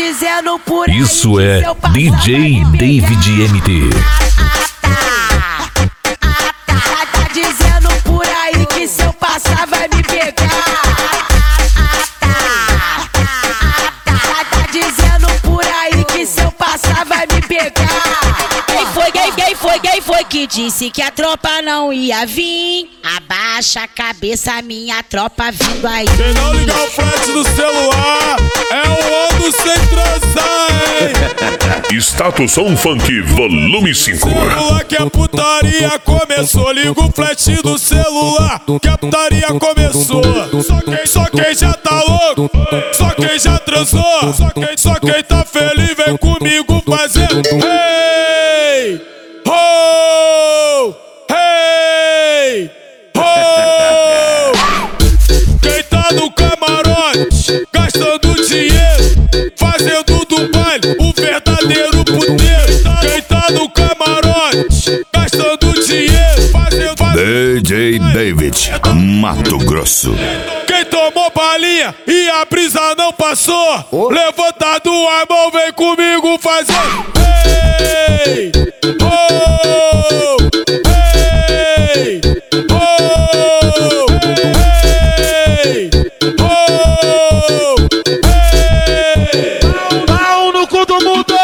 dizendo por aí Isso que é se eu passar vai DJ me pegar. David MT. Tá dizendo por aí que se eu passar vai me pegar. Tá dizendo por aí que se eu passar vai me pegar. Quem foi que disse que a tropa não ia vir? Abaixa a cabeça, minha tropa vindo aí. Quem não ligar o flash do celular é o ando sem transar, hein? Status Som Funk Volume 5. Celular que a putaria começou. Liga o flash do celular que a putaria começou. Só quem já tá louco, só quem já transou, só quem tá feliz vem comigo fazendo hey, ho, hey, ho. Quem tá no camarote gastando dinheiro, fazendo do baile o verdadeiro puteiro. Quem tá no camarote gastando dinheiro, fazendo DJ David, Mato Grosso. Quem tomou balinha e a brisa não passou, levantado a mão, vem comigo fazendo hey, oh, hey, oh, hey, oh, hey. Pau no cu do mundo!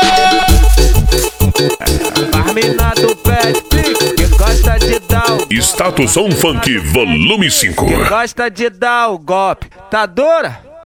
As do pé que gosta de dar o Status Som Funk Volume 5. gosta de dar o golpe. Tá dura?